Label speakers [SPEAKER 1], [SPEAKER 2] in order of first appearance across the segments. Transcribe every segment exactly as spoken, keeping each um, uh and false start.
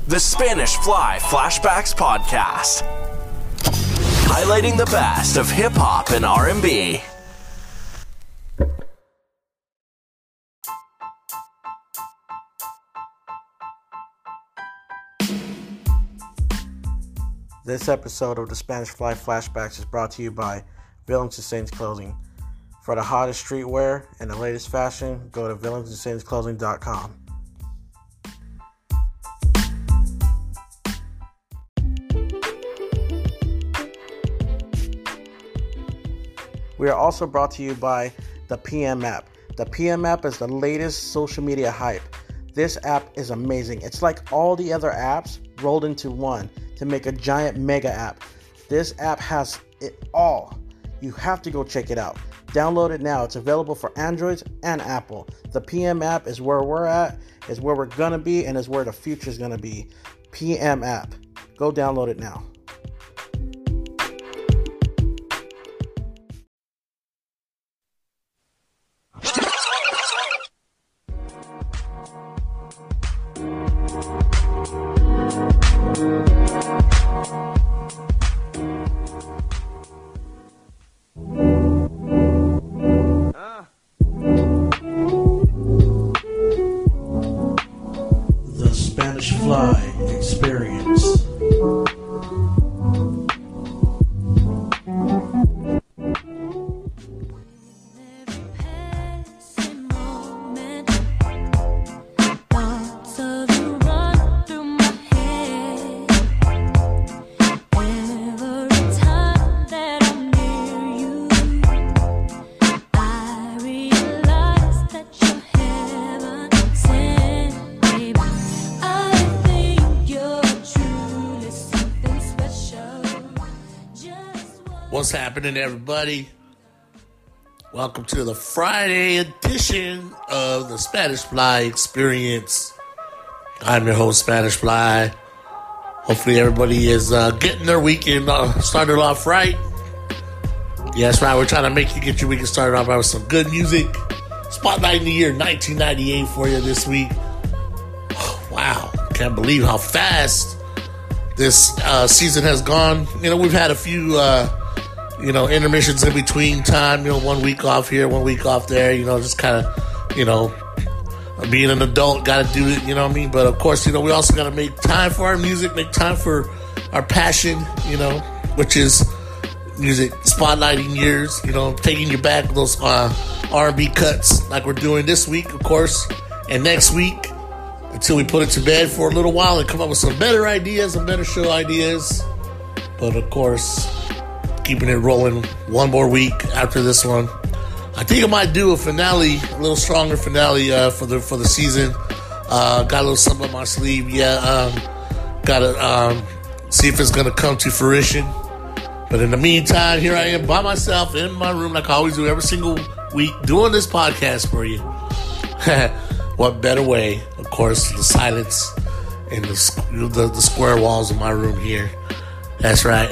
[SPEAKER 1] The Spanish Fly Flashbacks Podcast, highlighting the best of hip-hop and R and B.
[SPEAKER 2] This episode of the Spanish Fly Flashbacks is brought to you by Villains and Saints Clothing. For the hottest streetwear and the latest fashion, go to villains and saints clothing dot com. We are also brought to you by the P M app. The P M app is the latest social media hype. This app is amazing. It's like all the other apps rolled into one to make a giant mega app. This app has it all. You have to go check it out. Download it now. It's available for Androids and Apple. The P M app is where we're at, is where we're gonna be, and is where the future is gonna be. P M app. Go download it now. The Spanish Fly Experience.
[SPEAKER 3] What's happening, everybody? Welcome to the Friday edition of the Spanish Fly Experience. I'm your host, Spanish Fly. Hopefully everybody is uh, getting their weekend uh, started off right. Yeah, that's right. We're trying to make you get your weekend started off with some good music. Spotlighting the year nineteen ninety-eight for you this week. Oh, wow. Can't believe how fast this uh, season has gone. You know, we've had a few... Uh, You know, intermissions in between time, you know, one week off here, one week off there, you know, just kind of, you know, being an adult, got to do it, you know what I mean? But, of course, you know, we also got to make time for our music, make time for our passion, you know, which is music spotlighting years, you know, taking you back those uh, R and B cuts like we're doing this week, of course, and next week until we put it to bed for a little while and come up with some better ideas and better show ideas. But, of course... keeping it rolling one more week after this one. I think I might do a finale, a little stronger finale uh, for the for the season. Uh, got a little something up my sleeve. Yeah, um, gotta um, see if it's gonna come to fruition. But in the meantime, here I am by myself in my room, like I always do every single week, doing this podcast for you. What better way, of course, the silence and the the, the square walls of my room here. That's right.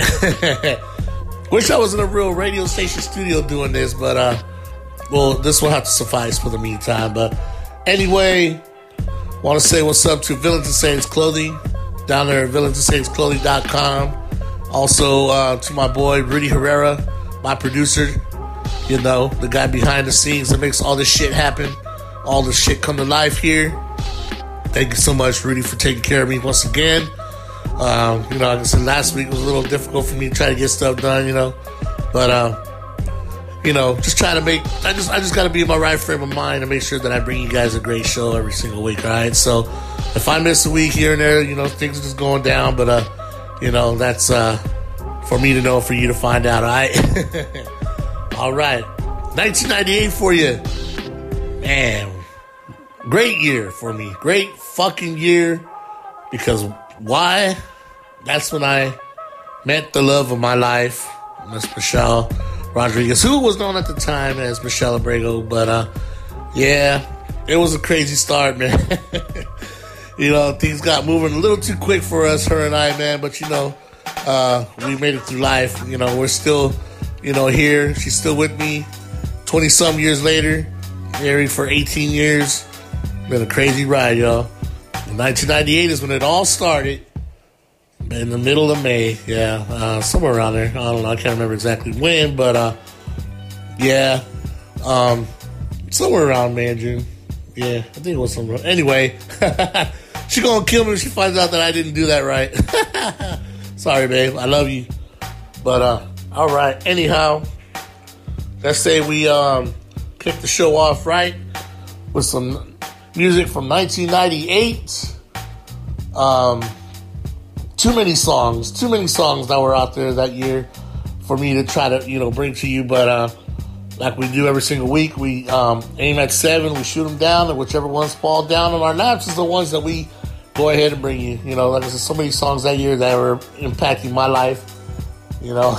[SPEAKER 3] Wish I was in a real radio station studio doing this, but, uh, well, this will have to suffice for the meantime. But anyway, want to say what's up to Villains and Saints Clothing down there at villains and saints clothing dot com. Also, uh, to my boy, Rudy Herrera, my producer, you know, the guy behind the scenes that makes all this shit happen, all this shit come to life here. Thank you so much, Rudy, for taking care of me once again. Um, you know, like I said, last week was a little difficult for me to try to get stuff done, you know, but, uh, you know, just trying to make, I just, I just got to be in my right frame of mind and make sure that I bring you guys a great show every single week, all right? So if I miss a week here and there, you know, things are just going down, but, uh, you know, that's, uh, for me to know, for you to find out, all right? All right. nineteen ninety-eight for you. Man, great year for me. Great fucking year. Because why? That's when I met the love of my life, Miss Michelle Rodriguez, who was known at the time as Michelle Abrego. But, uh, yeah, it was a crazy start, man. You know, things got moving a little too quick for us, her and I, man. But, you know, uh, we made it through life. You know, we're still, you know, here. She's still with me twenty-some years later. Married for eighteen years. Been a crazy ride, y'all. nineteen ninety-eight is when it all started. In the middle of May, yeah, uh, somewhere around there. I don't know. I can't remember exactly when, but uh, yeah, um, somewhere around May and June. Yeah, I think it was somewhere. Anyway, she gonna kill me when she finds out that I didn't do that right. Sorry, babe. I love you, but uh, all right. Anyhow, let's say we um kick the show off right with some music from nineteen ninety-eight. Um. Too many songs, too many songs that were out there that year for me to try to, you know, bring to you. But uh, like we do every single week, we um, aim at seven, we shoot them down, and whichever ones fall down on our laps is the ones that we go ahead and bring you. You know, like I said, so many songs that year that were impacting my life. You know,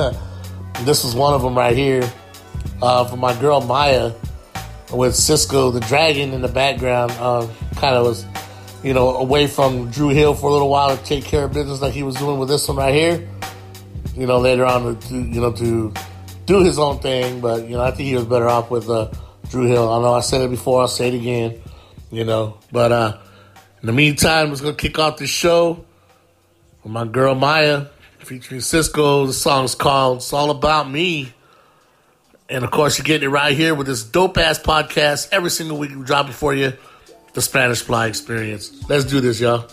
[SPEAKER 3] this was one of them right here uh, for my girl Maya with Cisco the Dragon in the background. Uh, kind of was, you know, away from Dru Hill for a little while to take care of business like he was doing with this one right here. You know, later on to, you know, to do his own thing. But, you know, I think he was better off with uh, Dru Hill. I know I said it before, I'll say it again, you know. But uh, in the meantime, we're going to kick off the show with my girl Maya featuring Cisco. The song's called It's All About Me. And, of course, you're getting it right here with this dope-ass podcast. Every single week we drop it for you. The Spanish Fly Experience. Let's do this, y'all.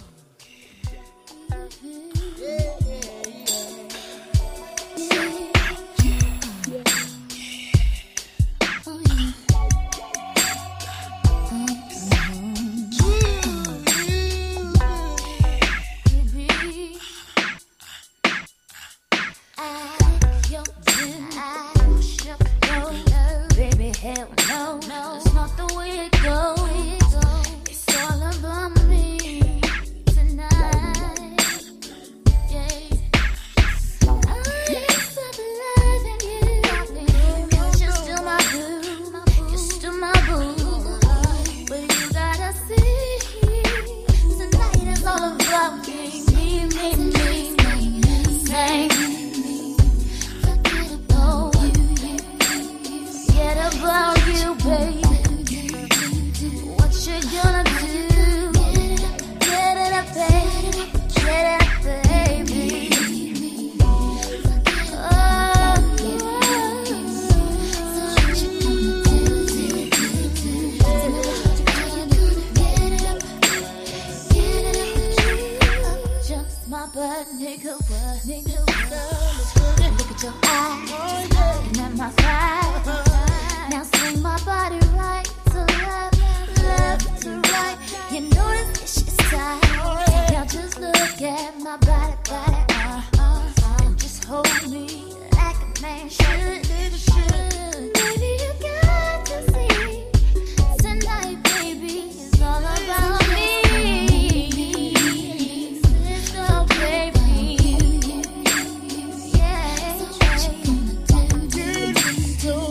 [SPEAKER 4] Do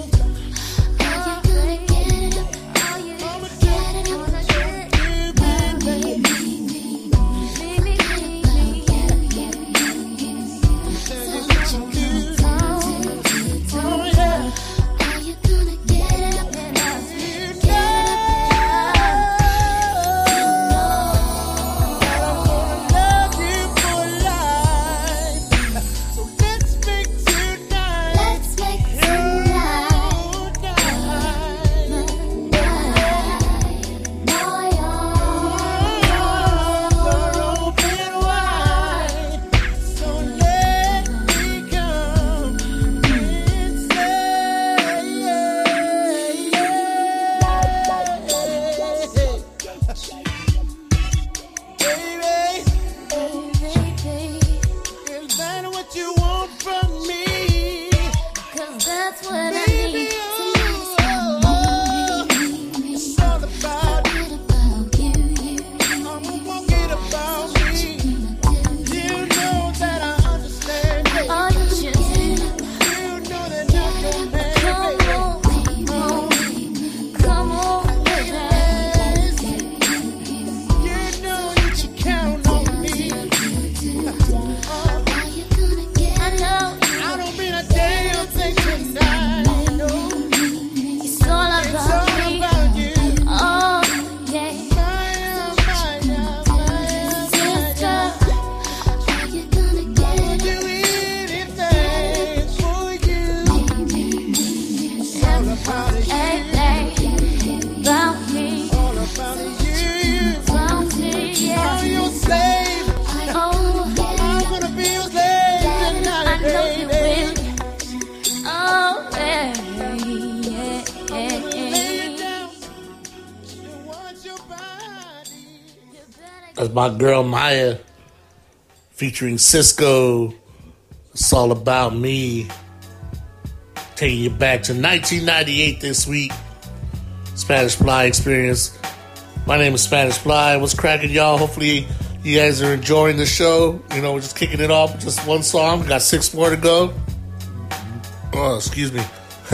[SPEAKER 3] That's my girl Maya featuring Cisco. It's all about me. Taking you back to nineteen ninety-eight this week. Spanish Fly Experience. My name is Spanish Fly. What's cracking, y'all? Hopefully you guys are enjoying the show. You know, we're just kicking it off with just one song. We got six more to go. Oh, excuse me.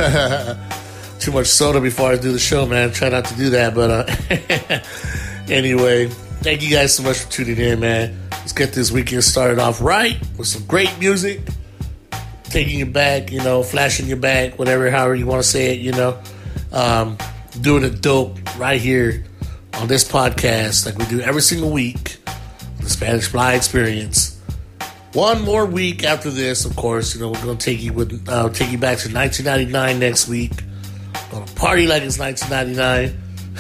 [SPEAKER 3] Too much soda before I do the show, man. Try not to do that, but uh, anyway, thank you guys so much for tuning in, man. Let's get this weekend started off right with some great music. Taking you back, you know, flashing you back, whatever, however you want to say it, you know. Um, doing it dope right here on this podcast like we do every single week. The Spanish Fly Experience. One more week after this, of course, you know, we're going to take you with, uh, take you back to nineteen ninety-nine next week. Gonna party like it's nineteen ninety-nine.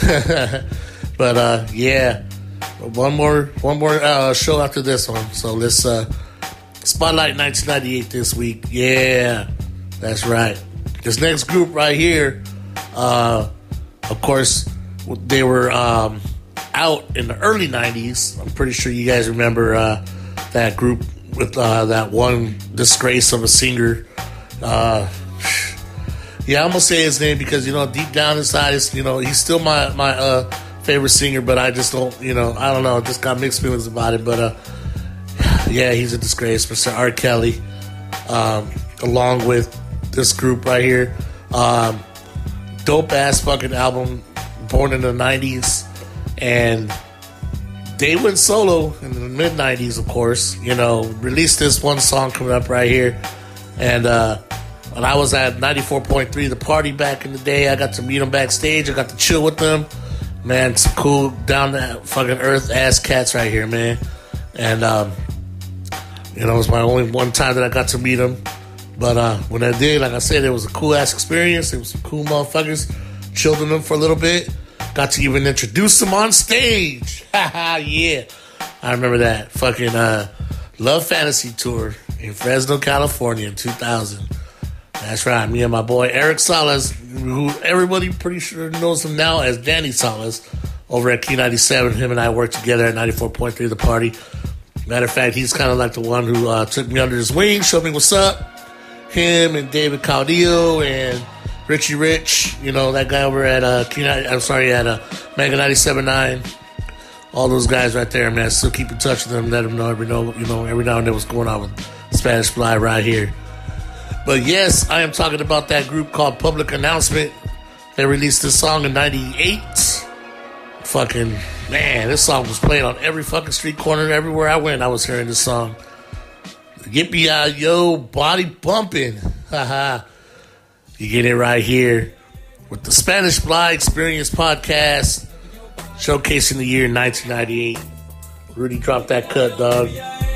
[SPEAKER 3] But, uh, yeah. One more, one more uh, show after this one. So let's, uh, Spotlight nineteen ninety-eight this week. Yeah, that's right. This next group right here, uh, of course, they were um, out in the early nineties. I'm pretty sure you guys remember uh, that group with uh, that one disgrace of a singer. Uh, yeah, I'm gonna say his name because, you know, deep down inside, it's, you know, he's still my my uh, favorite singer, but I just don't, you know, I don't know, just got mixed feelings about it, but. Uh, Yeah, he's a disgrace, Mister R. Kelly, um, along with this group right here. Um, dope-ass fucking album, born in the nineties. And they went solo in the mid-nineties, of course. You know, released this one song coming up right here. And uh, when I was at ninety-four point three The Party back in the day, I got to meet them backstage. I got to chill with them. Man, some cool, down-to-fucking-earth ass cats right here, man. And, um... you know, it was my only one time that I got to meet him. But uh, when I did, like I said, it was a cool-ass experience. It was some cool motherfuckers. Chilled with them for a little bit. Got to even introduce them on stage. Haha, yeah. I remember that. Fucking uh, Love Fantasy Tour in Fresno, California in two thousand. That's right. Me and my boy Eric Salas, who everybody pretty sure knows him now as Danny Salas, over at Key ninety-seven. Him and I worked together at ninety-four point three The Party. Matter of fact, he's kind of like the one who uh, took me under his wing, showed me what's up. Him and David Caudillo and Richie Rich, you know, that guy over at uh, Q ninety, I'm sorry, at uh, Mega ninety-seven point nine. All those guys right there, man. Still keep in touch with them. Let them know every know, you know, every now and then what's going on with Spanish Fly right here. But yes, I am talking about that group called Public Announcement. They released this song in ninety-eight. Fucking, man, this song was playing on every fucking street corner. Everywhere I went, I was hearing this song. Yippee-yi-yo, body bumping. Haha. You get it right here with the Spanish Fly Experience podcast, showcasing the year nineteen ninety-eight. Rudy dropped that cut, dog.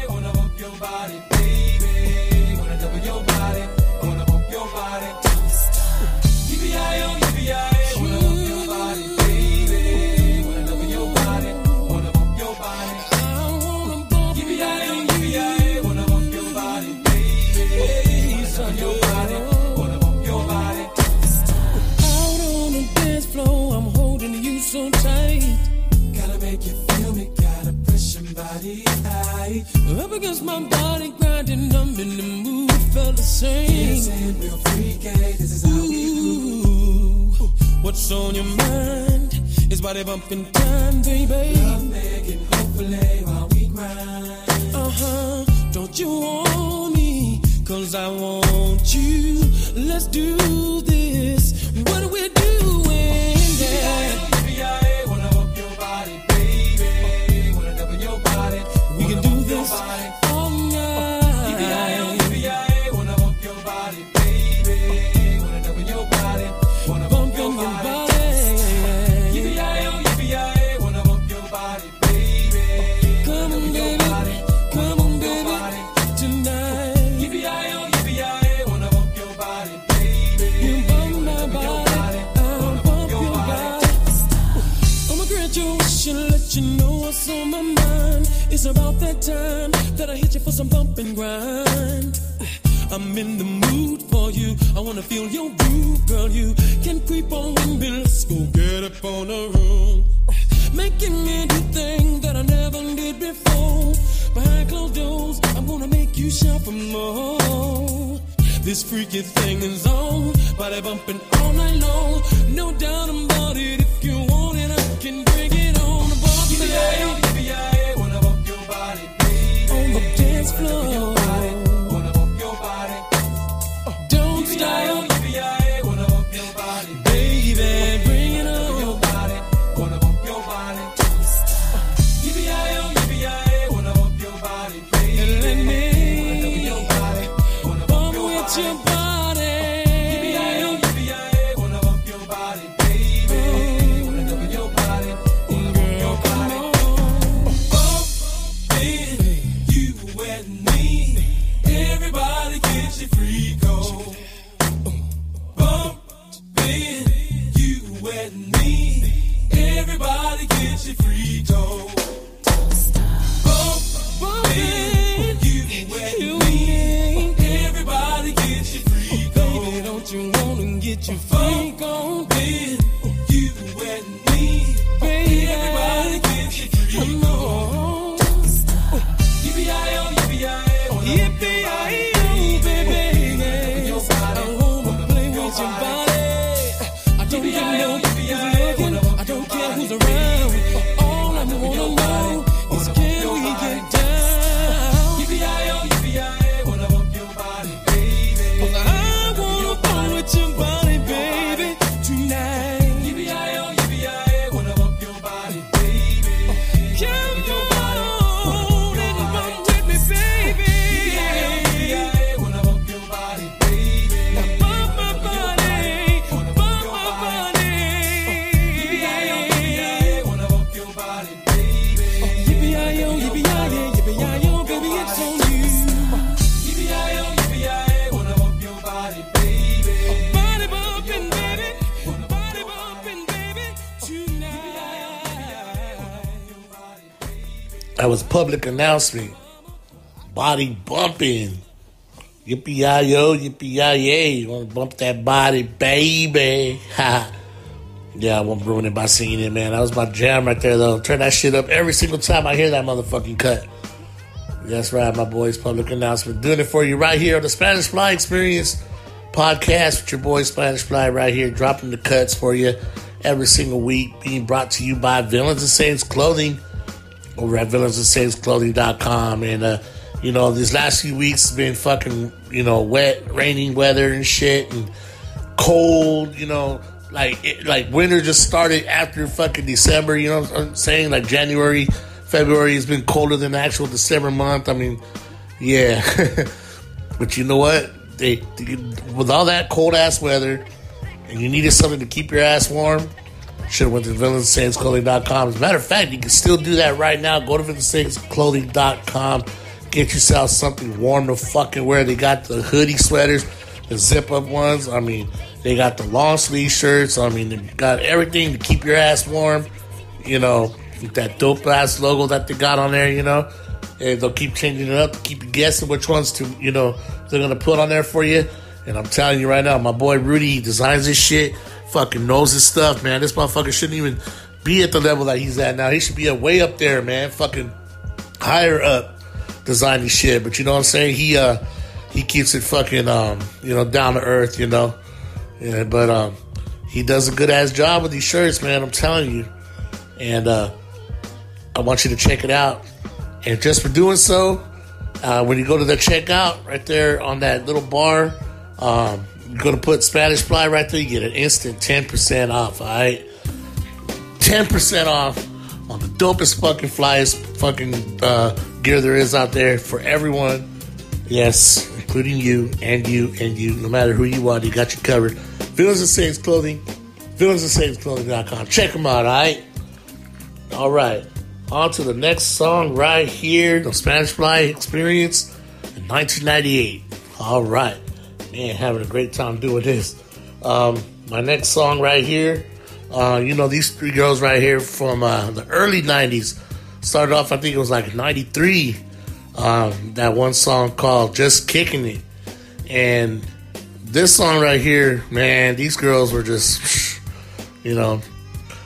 [SPEAKER 4] Up against my body, grinding, I'm in the mood, felt the same. Real freaky, this is how we do. What's on your mind? It's body bumping time, baby. Love making, hopefully, while we grind. Uh-huh, don't you want me? Cause I want you. Let's do this. What are we doing? Yeah. All night. Yippee-yi-yo, wanna bump your body, baby. Wanna double your body, wanna bump your body. Yippee-yi-yo, yippee-yi-yo, wanna bump your body, baby. Come on, baby, come on, baby, tonight. Yippee-yi-yo, yippee-yi-yo, wanna bump your body, baby. You bump my body, I'll bump your body. I'ma grant your wish and let you know what's on my mind. It's about that time that I hit you for some bump and grind. I'm in the mood for you. I wanna feel your groove, girl. You can creep on with me. Let's go get up on the room. making me do things that I never did before. Behind closed doors, I'm gonna make you shout for more. This freaky thing is on, body bumping all night long. No doubt about it, if you want it, I can bring it on. Bump it, yippee-yi-yo, wanna bump your body, baby. On the dance floor, wanna bump your body. Don't stop, yippee-yi-yo, wanna bump your body, baby. Bring it on, wanna bump your body. Yippee-yi-yo, yippee-yi-yo, wanna bump your body, baby. And let me your body. Yippee-yi-yo, yippee-yi-yo, wanna bump your body, baby. Mm. Wanna bump your body, wanna bump your body. Bumpin', you and me. Everybody get your freak on. Bumpin', you and me. Everybody get your freak on. Bumpin', you and me. Everybody get your freak on. Baby, don't you wanna get your freak on? Baby, you and me. Baby, everybody get your freak on. Yippee-yi-yo, yippee-yi-yo, yippee-yi-yo, baby. Yes, I wanna play with your body. I don't care who's looking. I don't care who's around. All I wanna know is can we get down? Yippee-yi-yo, yippee-yi-yo, wanna bump your body, baby. 'Cause I wanna bump with your body, baby, tonight. Yippee-yi-yo, yippee-yi-yo, wanna bump your body, baby. Come on and bump with me, baby. Yippee-yi-yo, yippee-yi-yo, wanna bump your body, baby. Bump my body, bump my body. Yippee-yi-yo, yippee-yi-yo, wanna bump your body, baby. Yippee-yi-yo, yippee-yi-yo, yippee-yi-yo, baby, it's on you. Yippee-yi-yo, yippee-yi-yo, wanna bump your body, baby. Body bumping, baby. Body bumping, baby, tonight.
[SPEAKER 3] That was public announcement. Body bumping. Yippee-yi-yo, yippee-yi-yay. You want to bump that body, baby. Ha. Yeah, I won't ruin it by singing it, man. That was my jam right there, though. Turn that shit up every single time I hear that motherfucking cut. That's right, my boys. Public announcement. Doing it for you right here on the Spanish Fly Experience podcast with your boy Spanish Fly right here. Dropping the cuts for you every single week. Being brought to you by Villains and Saints Clothing over at villains and saints clothing dot com. And, uh, you know, these last few weeks have been fucking, you know, wet, raining weather and shit. And cold, you know. Like, it, like winter just started after fucking December, you know what I'm saying? Like January, February has been colder than the actual December month. I mean, yeah. But you know what? They, they with all that cold ass weather, and you needed something to keep your ass warm, should have went to villains and saints clothing dot com. As a matter of fact, you can still do that right now. Go to villains and saints clothing dot com. Get yourself something warm to fucking wear. They got the hoodie sweaters, the zip up ones. I mean, they got the long sleeve shirts. I mean, they got everything to keep your ass warm. You know, with that dope ass logo that they got on there, you know. And they'll keep changing it up to keep you guessing which ones to, you know, they're going to put on there for you. And I'm telling you right now, my boy Rudy, he designs this shit, fucking knows his stuff, man. This motherfucker shouldn't even be at the level that he's at now. He should be way up there, man. Fucking higher up designing shit. But you know what I'm saying? He, uh, he keeps it fucking, um, you know, down to earth, you know. Yeah, but um, he does a good ass job with these shirts, man. I'm telling you. And uh, I want you to check it out. And just for doing so, uh, when you go to the checkout right there on that little bar, um, you're going to put Spanish Fly right there. You get an instant ten percent off, all right? ten percent off on the dopest fucking flyest fucking uh, gear there is out there for everyone. Yes, including you and you and you. No matter who you are, they got you covered. Villains and Saints Clothing, villains and saints clothing dot com. Check them out, all right? All right. On to the next song right here, the Spanish Fly Experience in nineteen ninety-eight. All right. Man, having a great time doing this. Um, my next song right here, uh, you know, these three girls right here from uh, the early nineties. Started off, I think it was like ninety-three. Um, that one song called Just Kicking It. And this song right here, man, these girls were just, you know,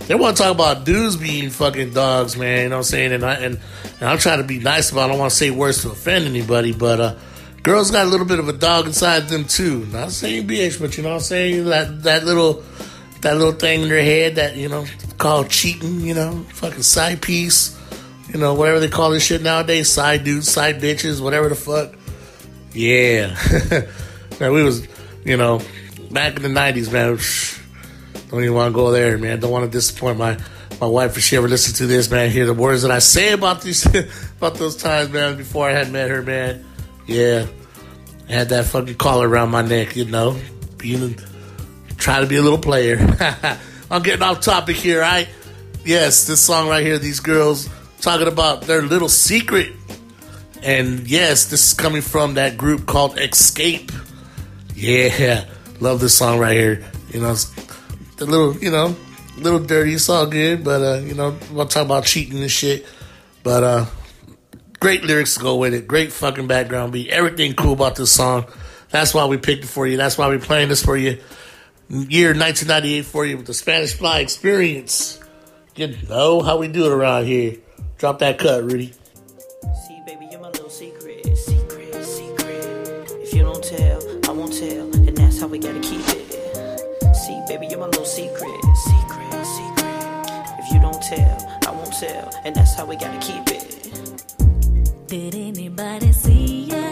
[SPEAKER 3] they want to talk about dudes being fucking dogs, man. You know what I'm saying? And, I, and, and I'm trying to be nice about it. I don't want to say words to offend anybody, but uh, girls got a little bit of a dog inside them, too. Not saying B H, but you know what I'm saying? That, that little that little thing in their head that, you know, called cheating, you know, fucking side piece, you know, whatever they call this shit nowadays, side dudes, side bitches, whatever the fuck. Yeah. Man, we was, you know, back in the nineties, man. Don't even want to go there, man. Don't want to disappoint my, my wife if she ever listens to this, man. Hear the words that I say about these about those times, man, before I had met her, man. Yeah. I had that fucking collar around my neck, you know. Being, trying to be a little player. I'm getting off topic here, right? Yes, this song right here, these girls talking about their little secret. And yes, this is coming from that group called Escape. Yeah, love this song right here. You know, it's a little, you know, a little dirty. It's all good, but, uh, you know, we'll talk about cheating and shit. But, uh, great lyrics to go with it. Great fucking background beat. Everything cool about this song. That's why we picked it for you. That's why we're playing this for you. Year nineteen ninety-eight for you with the Spanish Fly Experience. You know how we do it around here. Drop that cut, Rudy.
[SPEAKER 5] See, baby, you're my little secret, secret, secret. If you don't tell, I won't tell, and that's how we gotta keep it. See, baby, you're my little secret, secret, secret. If you don't tell, I won't tell, and that's how we gotta keep it.
[SPEAKER 6] Did anybody see ya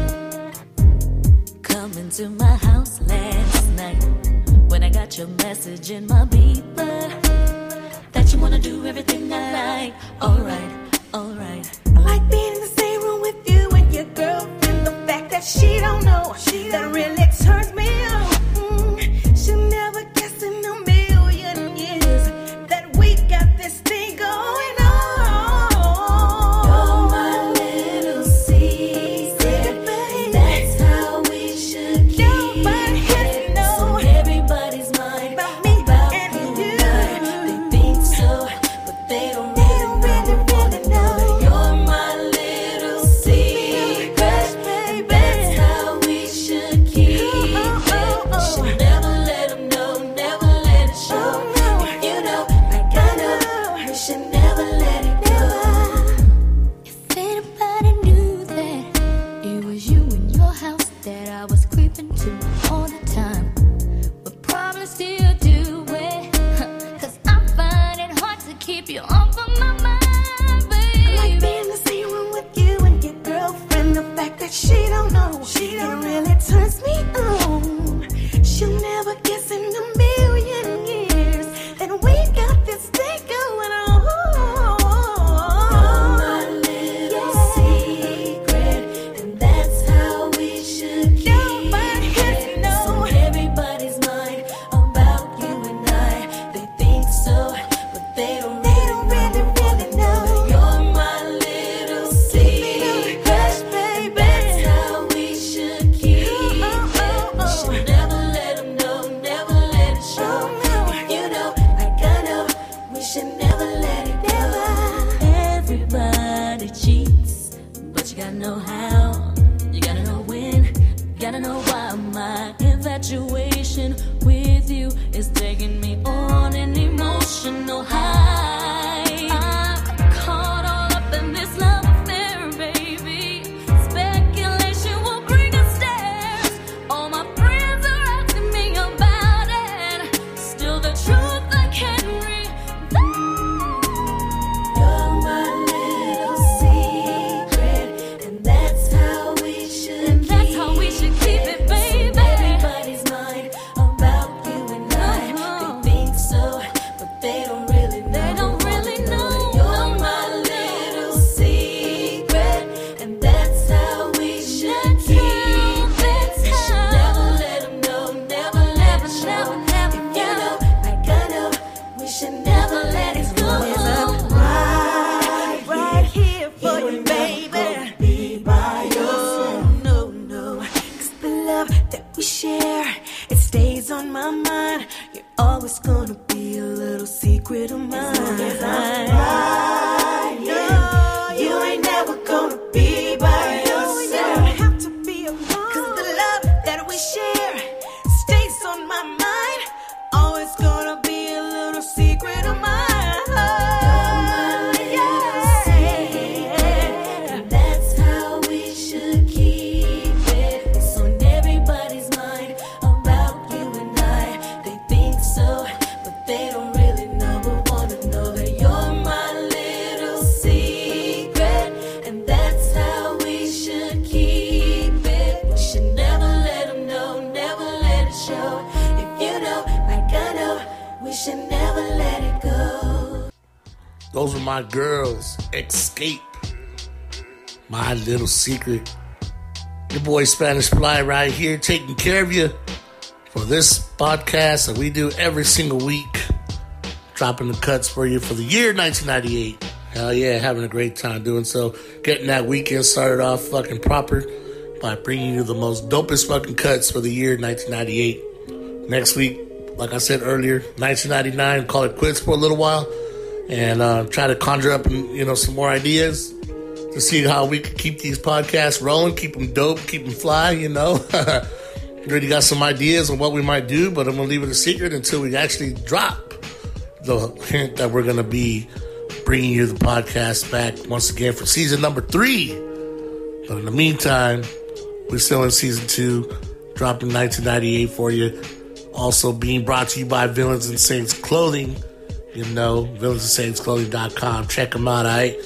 [SPEAKER 6] coming to my house last night when I got your message in my beeper that you wanna do everything I like? Alright, alright.
[SPEAKER 7] I like being in the same room with you and your girlfriend. The fact that she don't know, she that really turns me on. Mm, she'll never guess in a million years that we got this thing going on.
[SPEAKER 6] You're my little secret, that's how we should keep
[SPEAKER 7] Nobody has to
[SPEAKER 6] it.
[SPEAKER 7] know
[SPEAKER 6] So everybody's mind
[SPEAKER 7] about me
[SPEAKER 6] about
[SPEAKER 7] and
[SPEAKER 6] you
[SPEAKER 7] you.
[SPEAKER 6] and I. They think so, but they don't
[SPEAKER 7] They don't
[SPEAKER 6] really
[SPEAKER 7] really, really know.
[SPEAKER 6] know. You're my little secret, that's how we should keep it. Should never let them know, never let it show. If you know, like I know, we should never let it go. If anybody knew that it was you in your house that I was creeping to all the time, would probably still do it. Cause I find it hard to keep you off of my mind,
[SPEAKER 7] I like
[SPEAKER 6] baby.
[SPEAKER 7] being in the same room with you and your girlfriend. The fact that she don't know, she that really turns me on. She'll never guess in a million years that we got this thing going on.
[SPEAKER 6] You're my little secret, and that's how we should keep
[SPEAKER 7] Nobody has to
[SPEAKER 6] it.
[SPEAKER 7] know.
[SPEAKER 6] So everybody's mind about you and I. They think so, but they don't
[SPEAKER 7] They don't really, really know.
[SPEAKER 6] You're my little secret,
[SPEAKER 7] baby.
[SPEAKER 6] that's how we should keep it.
[SPEAKER 7] Oh, oh, oh.
[SPEAKER 6] Should never let them know, never let it show.
[SPEAKER 7] Oh, no.
[SPEAKER 6] If you know, like I know, we should never let it go. Everybody cheats, but you gotta know how. You gotta know when, you gotta know why. My infatuation with you is taking me on an emotional high. I'm caught all up in this love affair, baby. Speculation will bring us stairs. All my friends are asking me about it. Still the truth I can't reveal. You're my little secret, and that's how we should
[SPEAKER 7] And that's
[SPEAKER 6] keep
[SPEAKER 7] how we should keep it, baby.
[SPEAKER 6] So everybody's mind about you and I. They think so, but they don't really know. They don't really know. You're my little secret, and that's how we should keep it. We should never let them know, never let it show. If you know, like I know, we should never let it go.
[SPEAKER 7] Right, right here for you, baby. Be by your no, no. Cause the love that we share, it stays on my mind. You're always gonna be a little secret of mine. Right, yeah. You ain't never gonna be by yourself. You don't have to be alone. Cause the love that we share stays on my mind. Always gonna be a little secret of mine.
[SPEAKER 3] Those were my girls. Escape. My Little Secret. Your boy Spanish Fly right here taking care of you for this podcast that we do every single week. Dropping the cuts for you for the year nineteen ninety-eight. Hell yeah, having a great time doing so. Getting that weekend started off fucking proper by bringing you the most dopest fucking cuts for the year nineteen ninety-eight. Next week, like I said earlier, nineteen ninety-nine, call it quits for a little while. And uh, try to conjure up, you know, some more ideas to see how we can keep these podcasts rolling, keep them dope, keep them fly, you know. Already got some ideas on what we might do, but I'm going to leave it a secret until we actually drop the hint that we're going to be bringing you the podcast back once again for season number three. But in the meantime, we're still in season two, dropping nineteen ninety-eight for you. Also being brought to you by Villains and Saints Clothing. You know, villains and saints clothing dot com. Check them out, all right?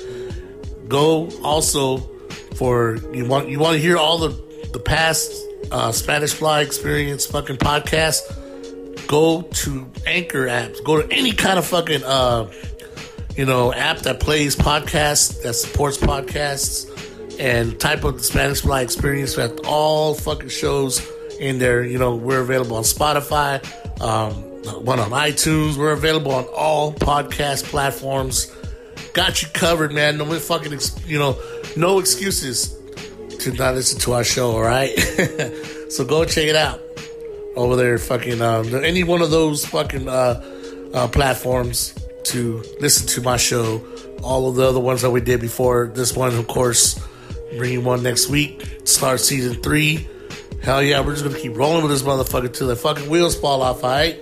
[SPEAKER 3] Go also for, you want you want to hear all the, the past uh, Spanish Fly Experience fucking podcasts? Go to Anchor apps. Go to any kind of fucking, uh, you know, app that plays podcasts, that supports podcasts, and type up the Spanish Fly Experience. We have all fucking shows in there. You know, we're available on Spotify, um, one on iTunes. We're available on all podcast platforms. Got you covered, man. No fucking, ex- you know, no excuses to not listen to our show, all right? So go check it out over there. Fucking um, any one of those fucking uh, uh, platforms to listen to my show. All of the other ones that we did before. This one, of course, bring you one next week. Start season three. Hell yeah, we're just gonna keep rolling with this motherfucker till the fucking wheels fall off, all right?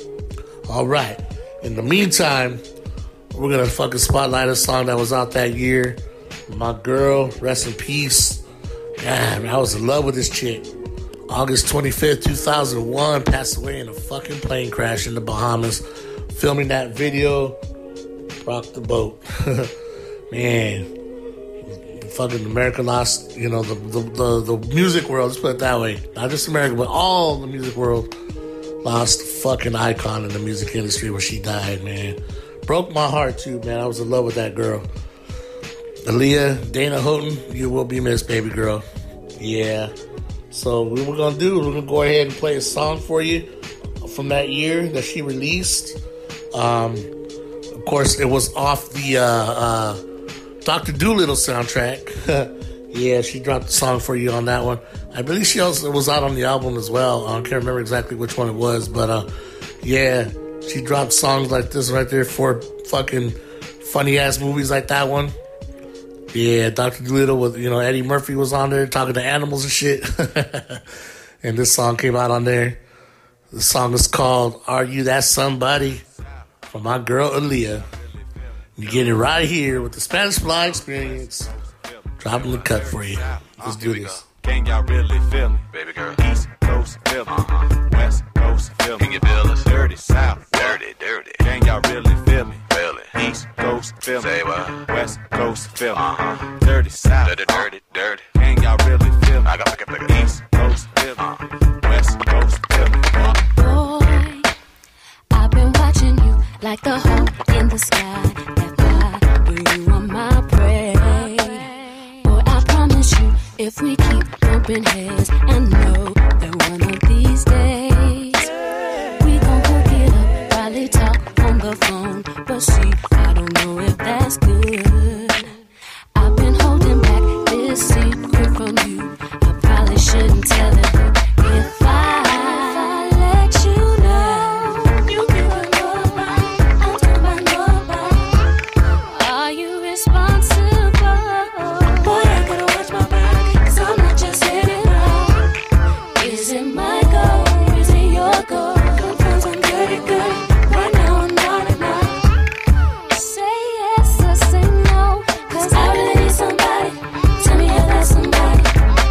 [SPEAKER 3] All right. In the meantime, we're going to fucking spotlight a song that was out that year. My girl, rest in peace. Man, I was in love with this chick. August twenty-fifth, two thousand one, passed away in a fucking plane crash in the Bahamas. Filming that video, rocked the boat. Man, fucking America lost, you know, the, the, the, the music world, let's put it that way. Not just America, but all the music world. Lost a fucking icon in the music industry when she died, man. Broke my heart, too, man. I was in love with that girl. Aaliyah, Dana Houghton, you will be missed, baby girl. Yeah. So what we're going to do is we're going to go ahead and play a song for you from that year that she released. Um, of course, it was off the uh, uh, Doctor Dolittle soundtrack. Yeah, she dropped a song for you on that one. I believe she also was out on the album as well. I can't remember exactly which one it was, but uh, yeah, she dropped songs like this right there for fucking funny ass movies like that one. Yeah, Doctor Dolittle with, you know, Eddie Murphy was on there talking to animals and shit. And this song came out on there. The song is called Are You That Somebody? From my girl Aaliyah. You get it right here with the Spanish Fly Experience. Dropping the cut for you. Let's do this.
[SPEAKER 8] Can y'all really feel me? Baby girl. East Coast feel me. Uh-huh. West Coast feel me. Can you feel us? Dirty South. Dirty, dirty. Can y'all really feel me? Feel it. East Coast feel me. Say what? West Coast feel me. Uh-huh. Dirty South. Dirty, dirty, dirty. Can y'all really feel me? I got pick it, pick it. East Coast feel me. Uh-huh. West Coast feel me.
[SPEAKER 6] Boy, I've been watching you like the hole in the sky. That fly where you are my prey. If we keep bumping heads, I know that one of these days we gon' hook it up, probably talk on the phone. But see, I don't know if that's good. I've been holding back this secret from you. I probably shouldn't tell it, but if I, if I let you know, you never know about, I don't know nobody. Are you responsible? Boy, I gotta watch my back. I'm not just hitting out. Is it my goal? Is it your goal? Sometimes I'm dirty good. Right now I'm not enough. Say yes or say no, cause I really need somebody. Tell me if that's somebody.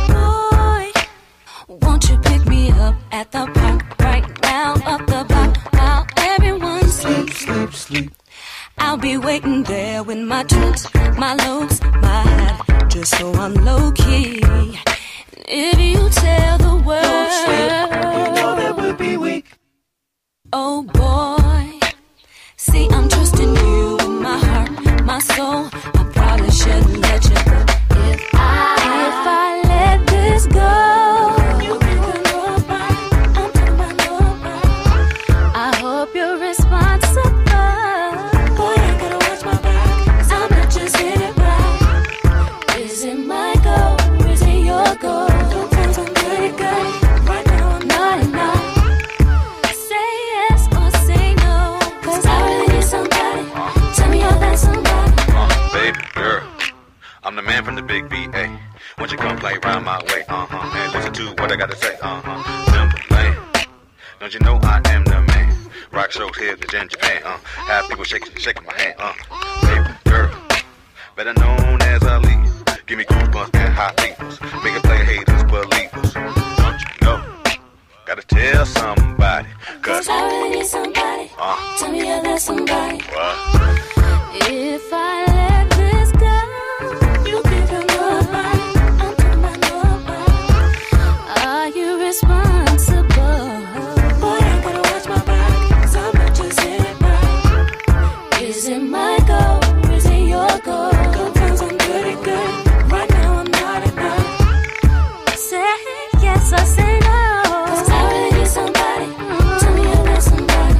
[SPEAKER 6] Boy, won't you pick me up at the park right now? Up the block while everyone sleeps. Sleep, sleep. I'll be waiting there with my tricks, my looks, my hat, just so I'm low-key. If you tell the world, don't sleep, you know that we'll be weak. Oh boy, see I'm trusting you with my heart. my soul. I probably shouldn't let you go. If I, if I let this go, you think I know about it. I'm talking about nobody. I hope you're responsible. Boy, I gotta watch my back. I'm not just in it right. Is it my goal? Is it your goal? Sometimes I'm good, good. Right now I'm not enough. Say yes or say no, 'cause I really need somebody. Tell me you're that somebody.
[SPEAKER 8] Uh, baby girl, I'm the man from the big B A. Won't you come play round my way? Uh-huh. And listen to what I gotta say. Uh-huh. Timberland. Don't you know I am the man? Rock shows here in Japan. Uh. Have people shaking, shaking my hand. Uh. Baby girl, better known as a lead. Give me goosebumps and hot fevers. Make it play haters, believers. Don't you know? Gotta tell somebody. 'Cause
[SPEAKER 6] I really need somebody.
[SPEAKER 8] Uh.
[SPEAKER 6] Tell me you're that somebody.
[SPEAKER 8] What?
[SPEAKER 6] If I let this go, you think I know about it. I'm talking about nobody. Are you responsible? Boy, I gotta watch my back, 'cause I'm not just in it right. Is it my goal? Is it your goal? Sometimes I'm good at good. Right now I'm not enough. Say yes or say no, 'cause I really need somebody. Tell me you're that somebody.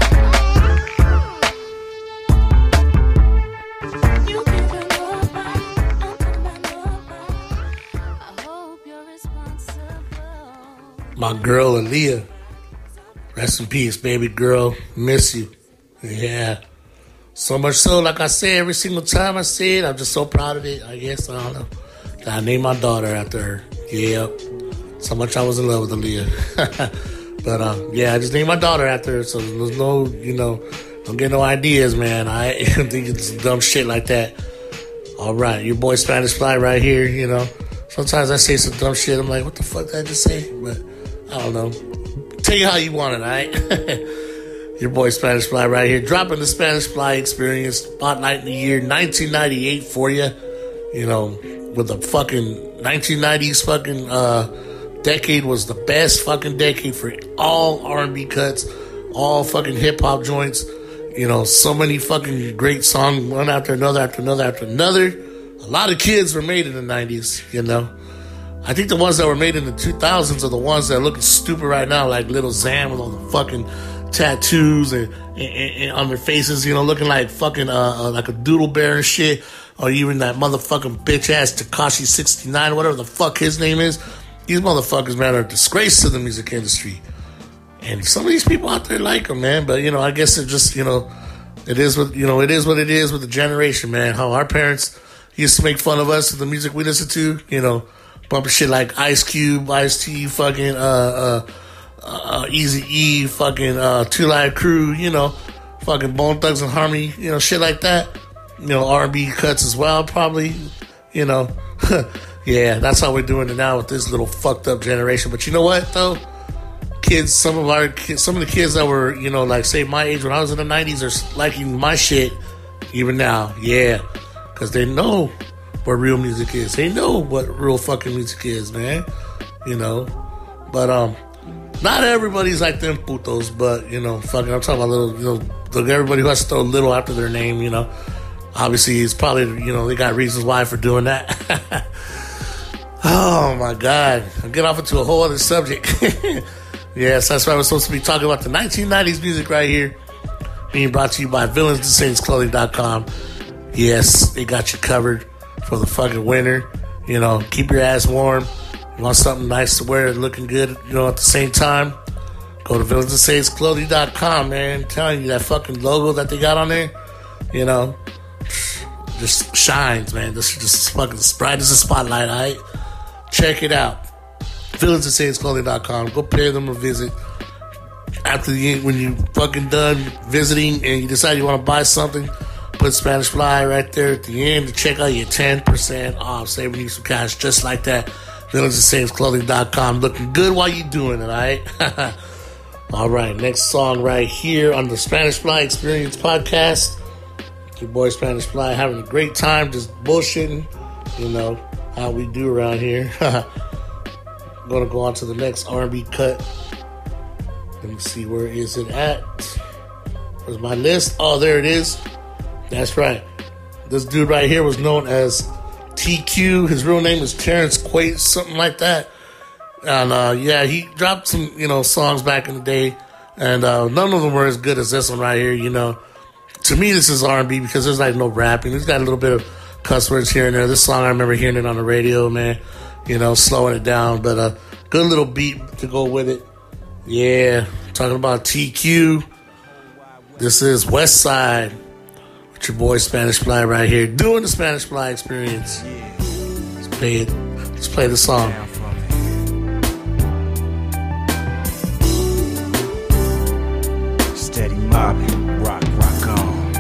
[SPEAKER 6] You think I know about it. I'm talking about nobody. I hope you're responsible.
[SPEAKER 3] My girl, Aaliyah. Rest in peace, baby girl. Miss you. Yeah. So much so, like I say every single time I say it, I'm just so proud of it. I guess, I don't know. I named my daughter after her. Yeah. So much I was in love with Aaliyah. But, um, yeah, I just named my daughter after her, so there's no, you know, don't get no ideas, man. I think it's dumb shit like that. All right, your boy Spanish Fly right here, you know. Sometimes I say some dumb shit. I'm like, what the fuck did I just say? But I don't know. Tell you how you want it, all right? Your boy Spanish Fly right here, dropping the Spanish Fly experience spotlight in the year nineteen ninety-eight for you. You know, with the fucking nineteen nineties fucking uh, decade was the best fucking decade for all R and B cuts, all fucking hip hop joints. You know, so many fucking great songs, one after another, after another, after another. A lot of kids were made in the nineties, you know. I think the ones that were made in the two thousands are the ones that are looking stupid right now, like Little Xan with all the fucking tattoos and, and, and on their faces, you know, looking like fucking uh, uh, like a doodle bear and shit. Or even that motherfucking bitch ass Tekashi sixty-nine, whatever the fuck his name is. These motherfuckers, man, are a disgrace to the music industry. And some of these people out there like them, man. But, you know, I guess it just, you know, it is what, you know, it is what it is with the generation, man. How our parents used to make fun of us with the music we listen to, you know, bumping shit like Ice Cube, Ice-T, fucking, uh, uh, uh, Eazy-E, fucking, uh, Two Live Crew, you know, fucking Bone Thugs and Harmony, you know, shit like that. You know, R and B cuts as well, probably, you know. Yeah, that's how we're doing it now with this little fucked up generation. But you know what, though? Kids, some of our kids, some of the kids that were, you know, like, say, my age when I was in the nineties are liking my shit even now. Yeah, because they know what real music is. They know what real fucking music is, man. You know, but, um, not everybody's like them putos, but, you know, fucking, I'm talking about little, you know, look, everybody who has to throw little after their name, you know. Obviously, it's probably, you know, they got reasons why for doing that. Oh, my God. I'll get off into a whole other subject. Yes, that's why we're supposed to be talking about the nineteen nineties music right here. Being brought to you by Villains To Saints Clothing dot com. Yes, they got you covered for the fucking winter. You know, keep your ass warm. You want something nice to wear and looking good, you know, at the same time? Go to Villains To Saints Clothing dot com, man. I'm telling you, that fucking logo that they got on there, you know, just shines, man. This is just fucking as bright as a spotlight, all right? Check it out. Villains To Saints Clothing dot com. Go pay them a visit. After the when you fucking done visiting and you decide you want to buy something, put Spanish Fly right there at the end to check out your ten percent off, saving you some cash just like that. Villains To Saints Clothing dot com. Looking good while you're doing it, all right? All right, next song right here on the Spanish Fly Experience podcast. Your boy Spanish Fly having a great time, just bullshitting, you know, how we do around here. I'm going to go on to the next R and B cut. Let me see, where is it at? Where's my list? Oh, there it is. That's right. This dude right here was known as T Q. His real name is Terrence Quaid, something like that. And uh, yeah, he dropped some, you know, songs back in the day, and uh, none of them were as good as this one right here. You know, to me, this is R and B because there's like no rapping. It's got a little bit of cuss words here and there. This song, I remember hearing it on the radio, man. You know, slowing it down, but a uh, good little beat to go with it. Yeah, talking about T Q. This is West Side with your boy Spanish Fly right here, doing the Spanish Fly experience. Let's play it. Let's play the song.
[SPEAKER 9] Steady mobbing, rock, rock on.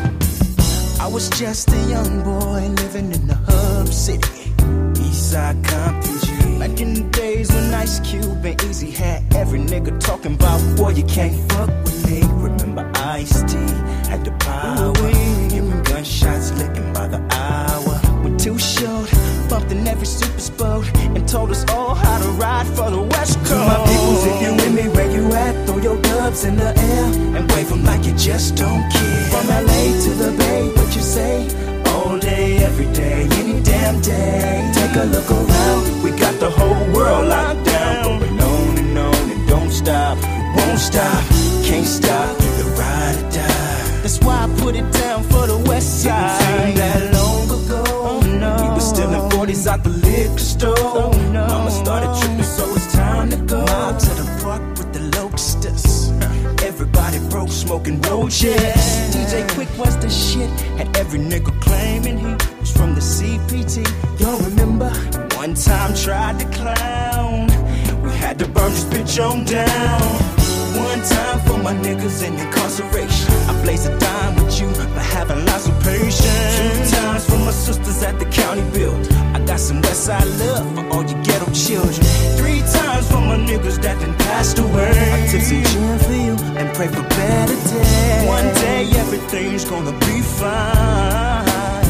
[SPEAKER 9] I was just a young boy living in the hub city, Eastside Compton. Back in the days when Ice Cube and Easy had every nigga talking about, boy, you can't fuck with me. Remember Ice-T had the power, hearing gunshots licking by the hour. When Too Short bumped in every super sport and told us all how to ride for the West Coast. To my peoples, if you with me, where you at? Throw your dubs in the air and wave them like you just don't care. From L A to the Bay, what you say? All day, every day, any damn day. Take a look around, we got the whole world locked down. Going on and on and don't stop, won't stop, can't stop, either ride or die. That's why I put it down for the West Side. Didn't seem that long ago, oh, no. We was still in forties out the liquor store, oh, no. Mama started tripping, so it's time to go. Mob to the park with the Locusts. Everybody broke, smoking roaches. D J Quick was the shit, had every nigga claiming he was from the C P T. Y'all remember? One time tried to clown, we had to burn this bitch on down. One time for my niggas in incarceration, I blaze a dime with you for having lots of patience. Two times for my sisters at the county build, I got some Westside love for all you ghetto children. Three times for my niggas that done passed away, I tip some gin for you and pray for better days. One day everything's gonna be fine,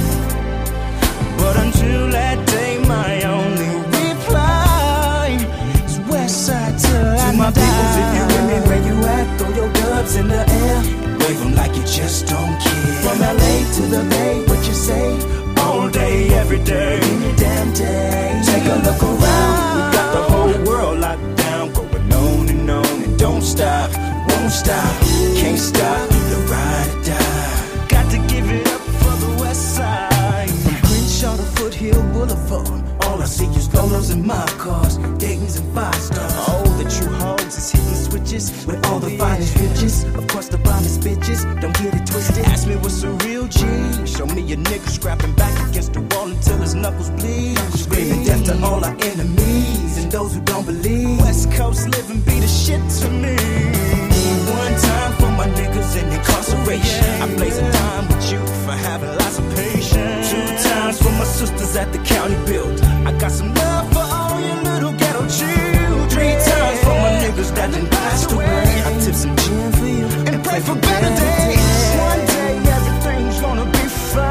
[SPEAKER 9] but until that day my only reply is Westside till I die. To my peoples, if you with me, where you at? Throw your dubs in the air and wave them like you just don't care. From L A to the Bay, what you say? All day, every day, any damn day. Take a look around, we got the whole world locked down. Going on and on and don't stop, won't stop, can't stop, either ride or die. Got to give it up for the West Side. From Crenshaw to Foothill Boulevard, all I see is Lolos and mob cars, Dayton's and five stars. All the true hoes is hitting switches with all the finest bitches. Of course the finest bitches, don't get it twisted. Ask me what's a real G, show me a nigga scrapping back against the wall until his knuckles bleed. Screaming death to all our enemies and those who don't believe. West Coast living be the shit to me. One time for my niggas in incarceration, I blaze a dime with you for having lots of patience. Two times for my sisters at the county build, I got some love for all you little ghetto children. Three times for my niggas that done passed away, I tip some gin for you and pray for better days. One day everything's gonna be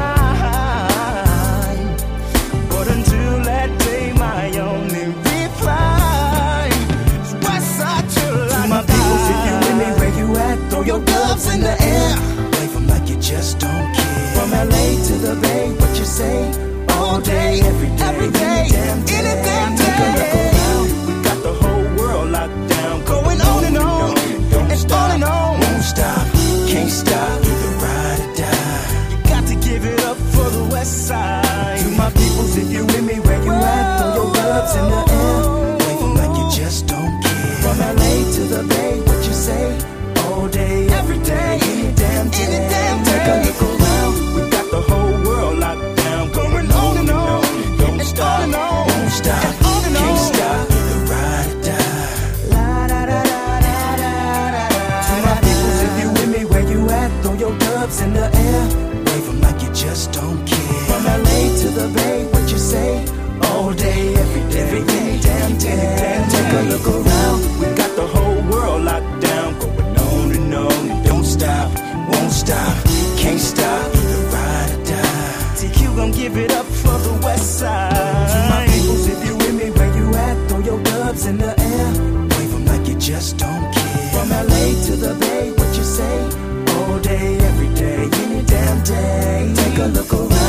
[SPEAKER 9] fine, but until that day my only reply is Westside till I die. To my peoples, if you with me, where you at? Throw your gloves in the air, wave them like you just don't care. From L A to the Bay, what you say? All day, every day, every day, any damn day. Any damn day. Take a look around, we got the whole world locked down. Going on and on, and on and on, won't stop, can't stop, either ride or die. You got to give it up for the West Side. To my peoples, if you with me, where you at? Throw your gloves in the air, wave them like you just don't care. From L A to the Bay, what you say? All day, every day, any damn day. Any damn day. Take a look around, we got the whole world locked down. Going on and on, don't stop, won't stop, can't stop, either ride or die. La da da da da da da. To my peoples, if you with me, where you at? Throw your dubs in the air, wave them like you just don't care. From L A to the Bay, what you say? All day, every day, any damn day. Take a look around, we got the whole world locked down. Going on and on and don't stop, won't stop, can't stop, either ride or die. T Q gon' give it up for the West Side. To my peoples, if you with me, where you at? Throw your dubs in the air, wave them like you just don't care. From L A to the Bay, what you say? All day, every day, any damn day. Take a look around.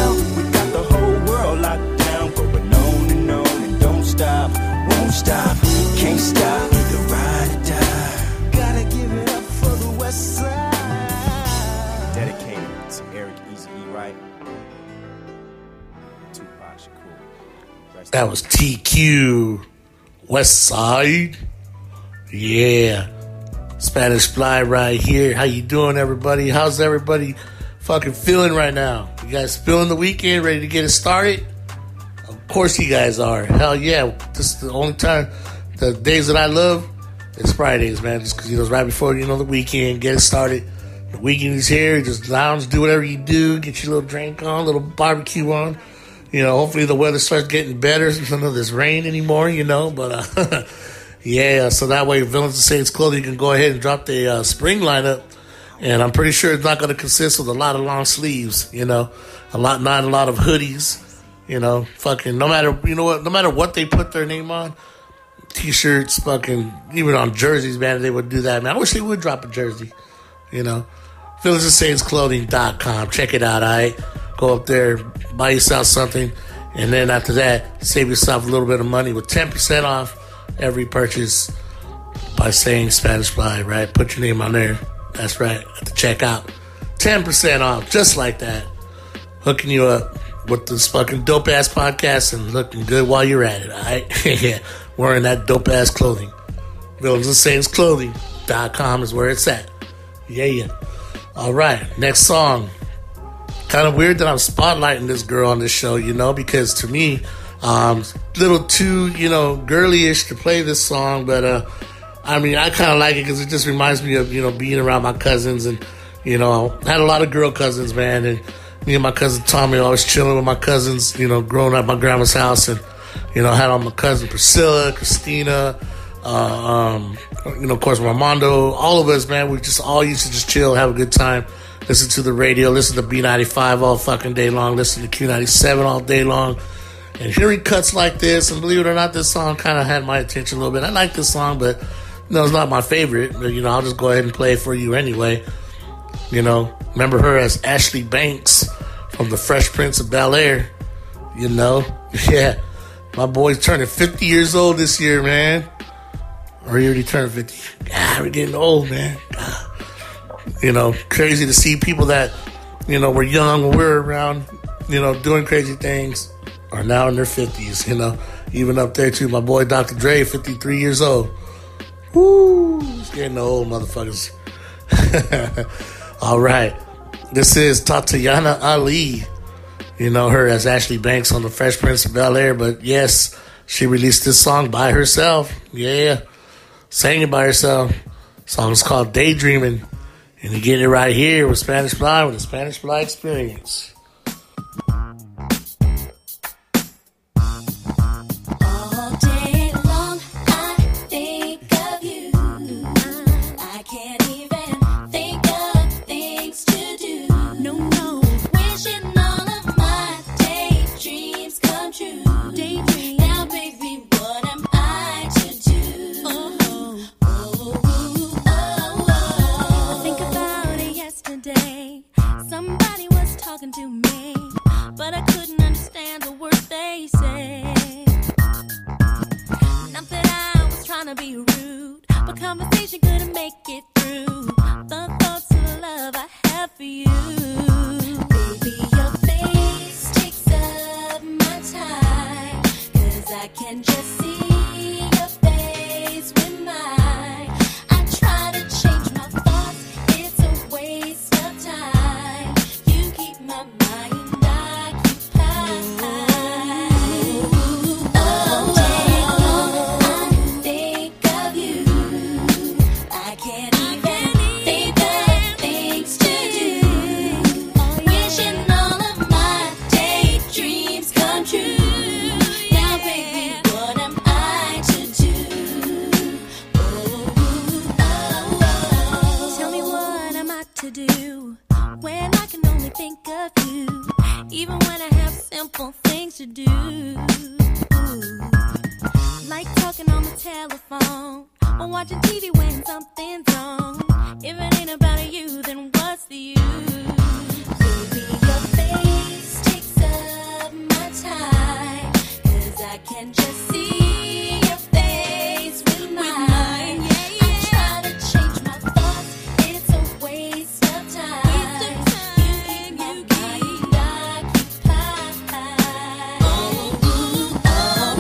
[SPEAKER 3] That was T Q, West Side. Yeah. Spanish Fly right here. How you doing, everybody? How's everybody fucking feeling right now? You guys feeling the weekend, ready to get it started? Of course you guys are. Hell yeah. This is the only time, the days that I love, it's Fridays, man. Just because, you know, it's right before, you know, the weekend, get it started. The weekend is here. Just lounge, do whatever you do. Get your little drink on, little barbecue on. You know, hopefully the weather starts getting better since none of this rain anymore, you know. But, uh, yeah, so that way Villains and Saints Clothing can go ahead and drop the uh, spring lineup. And I'm pretty sure it's not going to consist of a lot of long sleeves, you know. A lot, not a lot of hoodies, you know. Fucking, no matter, you know what, no matter what they put their name on, T-shirts, fucking, even on jerseys, man, they would do that, man. I wish they would drop a jersey, you know. Villains and Saints Clothing dot com. Check it out, all right? Go up there, buy yourself something, and then after that, save yourself a little bit of money with ten percent off every purchase by saying Spanish Fly, right? Put your name on there. That's right, at the checkout. ten percent off, just like that. Hooking you up with this fucking dope-ass podcast and looking good while you're at it, all right? Yeah, wearing that dope-ass clothing. Villains and Saints Clothing dot com is where it's at. Yeah, yeah. All right, next song. Kind of weird that I'm spotlighting this girl on this show, you know, because to me, um, a little too, you know, girly-ish to play this song, but, uh, I mean, I kind of like it because it just reminds me of, you know, being around my cousins, and, you know, I had a lot of girl cousins, man, and me and my cousin Tommy always chilling with my cousins, you know, growing up at my grandma's house, and, you know, I had all my cousin Priscilla, Christina, uh, um, you know, of course, Armando, all of us, man, we just all used to just chill, have a good time, listen to the radio, listen to B ninety-five all fucking day long, listen to Q ninety-seven all day long, and hearing cuts like this, and believe it or not, this song kind of had my attention a little bit. I like this song, but, no, it's not my favorite, but, you know, I'll just go ahead and play it for you anyway. You know, remember her as Ashley Banks from The Fresh Prince of Bel-Air, you know? Yeah, my boy's turning fifty years old this year, man. Or he already turned fifty. God, we're getting old, man. God. You know, crazy to see people that, you know, were young when we were around, you know, doing crazy things, are now in their fifties, you know. Even up there, too, my boy Doctor Dre, fifty-three years old. Woo! He's getting old, motherfuckers. All right. This is Tatiana Ali. You know her as Ashley Banks on The Fresh Prince of Bel-Air, but yes, she released this song by herself. Yeah. Sang it by herself. The song is called Daydreaming. And you get it right here with Spanish Fly, with the Spanish Fly Experience.
[SPEAKER 6] Oh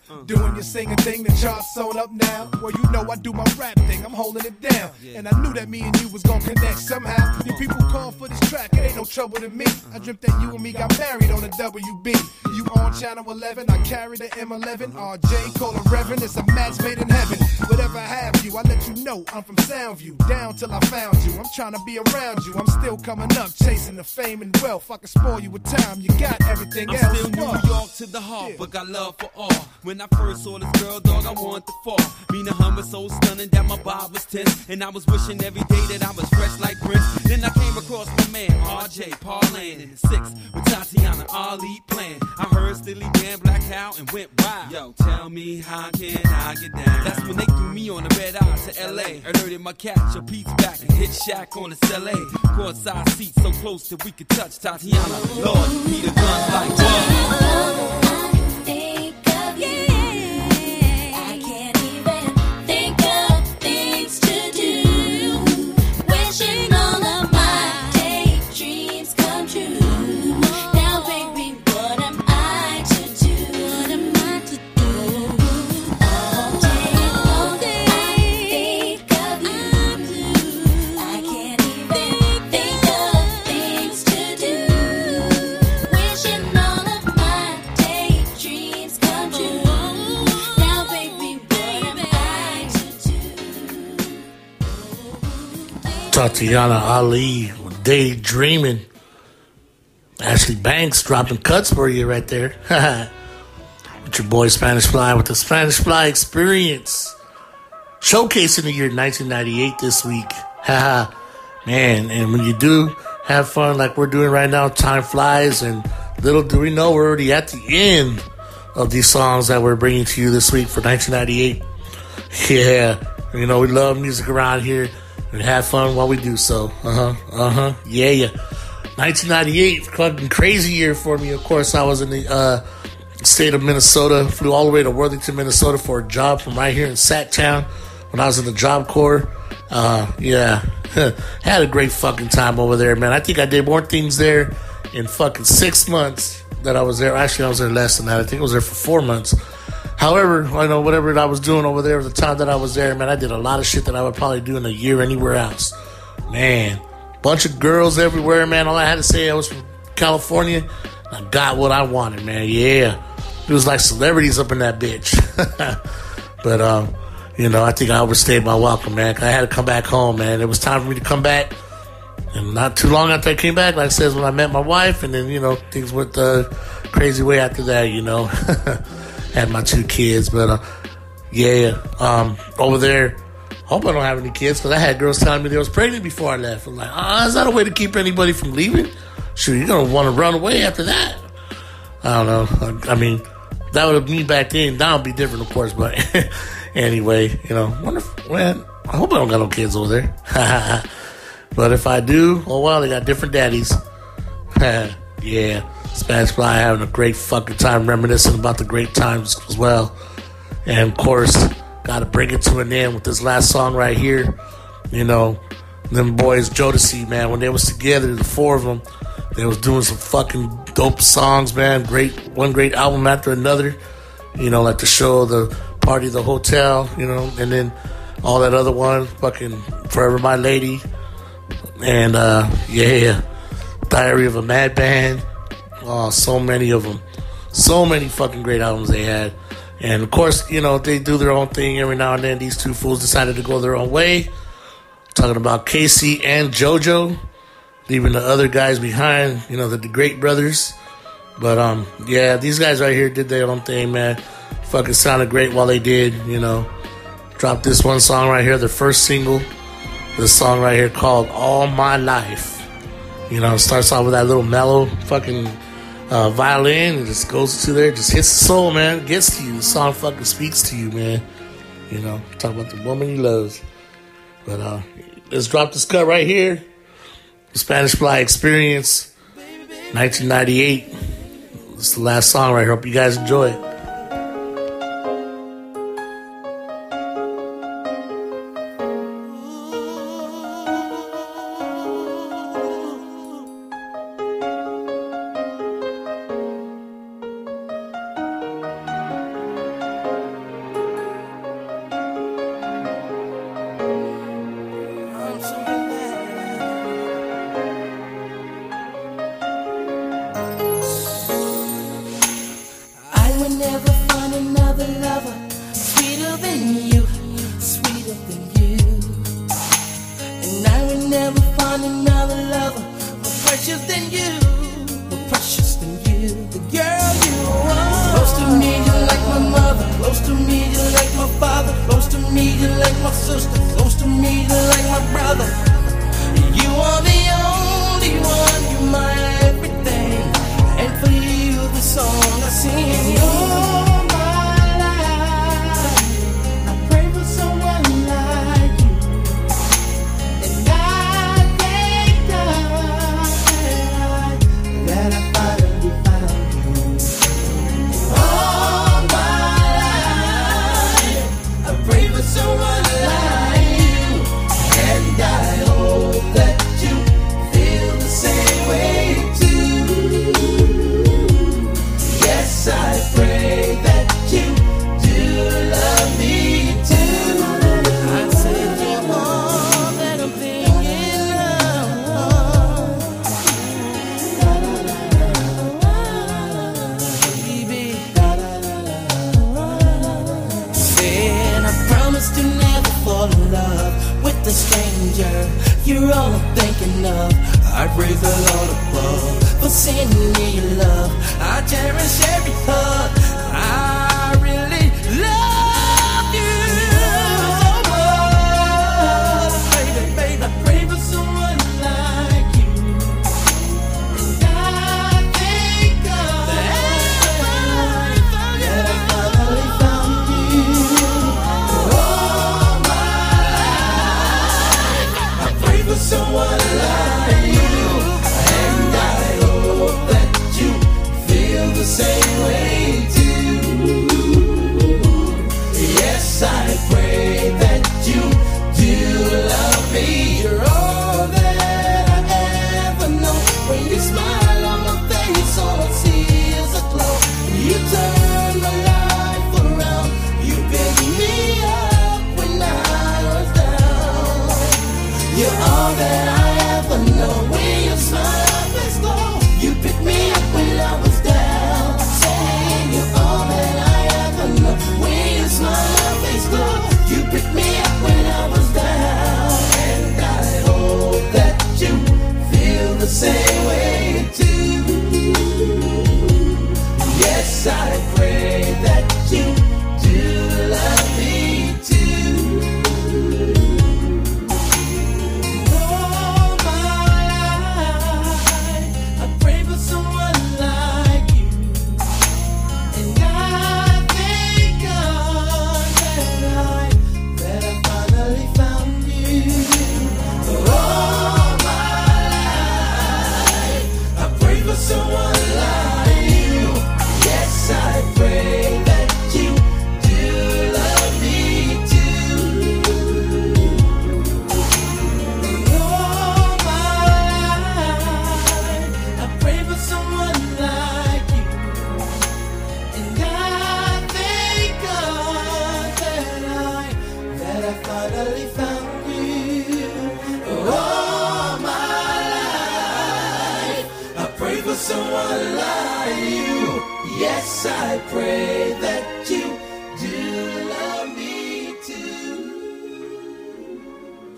[SPEAKER 10] Doing your singing thing, the charts sewn up now. Well, you know I do my rap thing, I'm holding it down. And I knew that me and you was gonna connect somehow. The people call for this track, it ain't no trouble to me. I dreamt that you and me got married on the W B. You on channel eleven, I carry the M eleven. R J, call a reverend, it's a match made in heaven. Whatever I have you, I let you know I'm from Soundview. Down till I found you, I'm trying to be around you. I'm still coming up, chasing the fame and wealth. I can spoil you with time, you got everything
[SPEAKER 4] I'm
[SPEAKER 10] else.
[SPEAKER 4] still New York to the heart, but got love for all. When I first saw this girl, dog, I wanted to fall. Mean her was so stunning that my vibe was tense. And I was wishing every day that I was fresh like Prince. Then I came across my man, R J, parlaying in the six with Tatiana Ali playing. I heard Steely Dan, Black Cow, and went wild. Yo, tell me how can I get down? That's when they threw me on the red eye to L A. Alerted my catch, a Pete's back, and hit Shack on the C L A. Courtside seats so close that we could touch Tatiana. Lord, me the guns like whoa.
[SPEAKER 3] Tatiana Ali, Daydreaming. Ashley Banks dropping cuts for you right there. With your boy Spanish Fly with the Spanish Fly Experience. Showcasing the year nineteen ninety-eight this week. Man, and when you do have fun like we're doing right now, time flies, and little do we know we're already at the end of these songs that we're bringing to you this week for nineteen ninety-eight. Yeah, you know, we love music around here. And have fun while we do so. Uh-huh. Uh-huh. Yeah, yeah. nineteen ninety-eight, fucking crazy year for me. Of course, I was in the uh, state of Minnesota. Flew all the way to Worthington, Minnesota for a job from right here in Sacktown when I was in the Job Corps. Uh, yeah. Had a great fucking time over there, man. I think I did more things there in fucking six months that I was there. Actually, I was there less than that. I think I was there for four months. However, I know whatever I was doing over there at the time that I was there, man, I did a lot of shit that I would probably do in a year anywhere else. Man, bunch of girls everywhere, man. All I had to say, I was from California. I got what I wanted, man. Yeah. It was like celebrities up in that bitch. But, um, you know, I think I overstayed my welcome, man. I had to come back home, man. It was time for me to come back. And not too long after I came back, like I said, when I met my wife, and then, you know, things went the crazy way after that, you know. Had my two kids, but uh, yeah, um, over there, hope I don't have any kids, because I had girls telling me they was pregnant before I left. I'm like, ah, uh, is that a way to keep anybody from leaving? Sure, you're going to want to run away after that. I don't know. I, I mean, that would have been back then. Now it'd be different, of course, but anyway, you know, wonder if, man, I hope I don't got no kids over there. But if I do, oh well, they got different daddies. Yeah. Spanish Fly having a great fucking time, reminiscing about the great times as well. And of course, gotta bring it to an end with this last song right here. You know, them boys, Jodeci, man, when they was together, the four of them, they was doing some fucking dope songs, man. Great, one great album after another. You know, like the show, the party, the hotel, you know, and then all that other one, fucking Forever My Lady. And, uh, yeah, Diary of a Madman. Oh, so many of them. So many fucking great albums they had. And, of course, you know, they do their own thing every now and then. These two fools decided to go their own way. Talking about Casey and JoJo. Leaving the other guys behind, you know, the, the Great Brothers. But, um, yeah, these guys right here did their own thing, man. Fucking sounded great while they did, you know. Dropped this one song right here, their first single. This song right here called All My Life. You know, it starts off with that little mellow fucking... Uh, violin, and just goes to there, just hits the soul, man. It gets to you. The song fucking speaks to you, man. You know, talk about the woman he loves. But uh, let's drop this cut right here. The Spanish Fly Experience, nineteen ninety-eight. It's the last song right here. Hope you guys enjoy it.
[SPEAKER 9] will never find another lover sweeter than you, sweeter than you. And I will never find another lover more precious than you, more precious than you. The girl you are. Close to me, you're like my mother. Close to me, you're like my father. Close to me, you're like my sister. Close to me, you're like my brother. You are the only one, you're my everything. And for you, the song I sing. All my life, I pray for someone like you. And I thank God that I finally found you. All my life, I pray for someone like you. And I hope that you feel the same way too. Yes, I pray that you do love me too. I said you're all that I'm thinking of, baby. Said I promise to never fall in love with a stranger. You're all I'm thinking of. I praise the Lord above for sending me your love. I cherish every hug. I really love you so much, baby, baby. I pray for someone like you, and I thank God that I finally found you. All my life, I pray for someone like you. The same way too. Yes, I pray that you do love me. You're all that I ever know. When you smile on my face, all I see is a glow. You turn my life around. You pick me up when I was down. You're all that I ever know. When you smile on my face, glow. You pick me up when I was down. You picked me up when I was down, and I hope that you feel the same way too. Yes, I pray that you do love me too. All my life, I pray for someone like you, and I thank God that I finally found you. All my life, I pray for someone like you. Yes, I pray that you do love me too. All my life, I pray for someone like you, and I thank God that I that I finally found you. All my life, I pray for someone like you. Yes, I pray that you do love me too.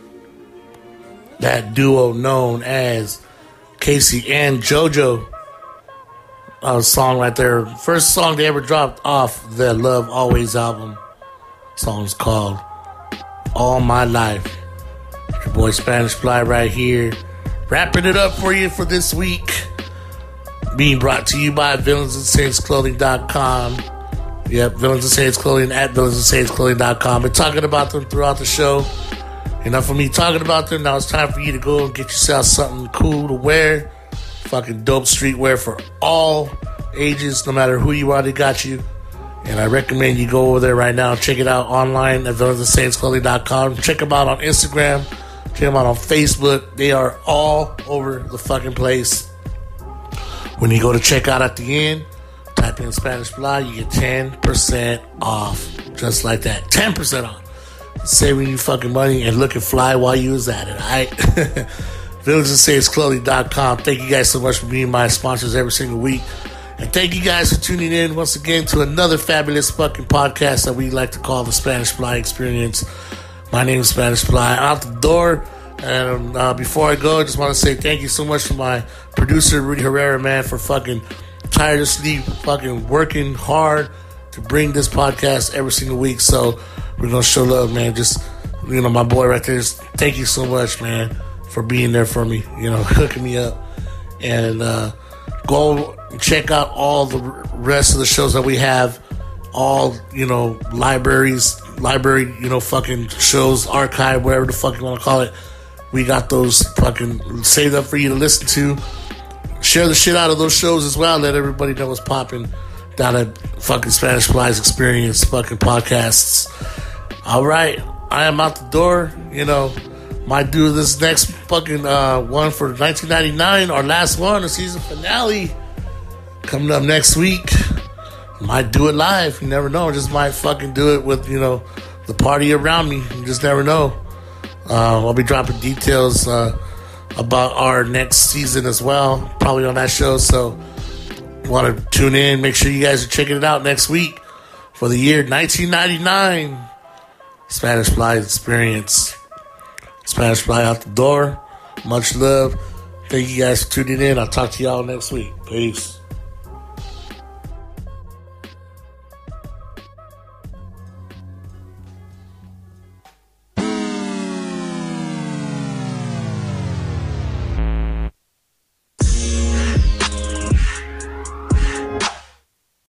[SPEAKER 3] That duo known as Casey and JoJo. A song right there. First song they ever dropped off the Love Always album. Song's called All My Life. Your boy Spanish Fly right here, wrapping it up for you for this week. Being brought to you by Villains and Saints Clothing dot com. Yep, Villains and Saints Clothing at Villains and Saints Clothing dot com. Been talking about them throughout the show. Enough of me talking about them. Now it's time for you to go and get yourself something cool to wear. Fucking dope streetwear for all ages, no matter who you are, they got you. And I recommend you go over there right now. Check it out online at Villains and Saints Clothing dot com. Check them out on Instagram. Check them out on Facebook. They are all over the fucking place. When you go to check out at the end, type in Spanish Fly, you get ten percent off. Just like that. ten percent off. Saving you fucking money and looking fly while you was at it, alright? Villains and Saints Clothing dot com. Thank you guys so much for being my sponsors every single week. And thank you guys for tuning in once again to another fabulous fucking podcast that we like to call the Spanish Fly Experience. My name is Spanish Fly. Out the door. And uh, before I go, I just want to say thank you so much to my producer, Rudy Herrera, man, for fucking tirelessly fucking working hard to bring this podcast every single week. So we're going to show love, man. Just, you know, my boy right there. Just thank you so much, man, for being there for me, you know, hooking me up. And uh, go check out all the rest of the shows that we have. All, you know, libraries, library, you know, fucking shows, archive, whatever the fuck you want to call it. We got those fucking saved up for you to listen to. Share the shit out of those shows as well. Let everybody know what's popping down at fucking Spanish Flies Experience fucking podcasts. All right. I am out the door. You know, might do this next fucking uh, one for nineteen ninety-nine, our last one, the season finale, coming up next week. Might do it live. You never know. Just might fucking do it with, you know, the party around me. You just never know. Uh, I'll be dropping details uh, about our next season as well, probably on that show. So, you want to tune in? Make sure you guys are checking it out next week for the year nineteen ninety-nine. Spanish Fly Experience. Spanish Fly out the door. Much love. Thank you guys for tuning in. I'll talk to y'all next week. Peace.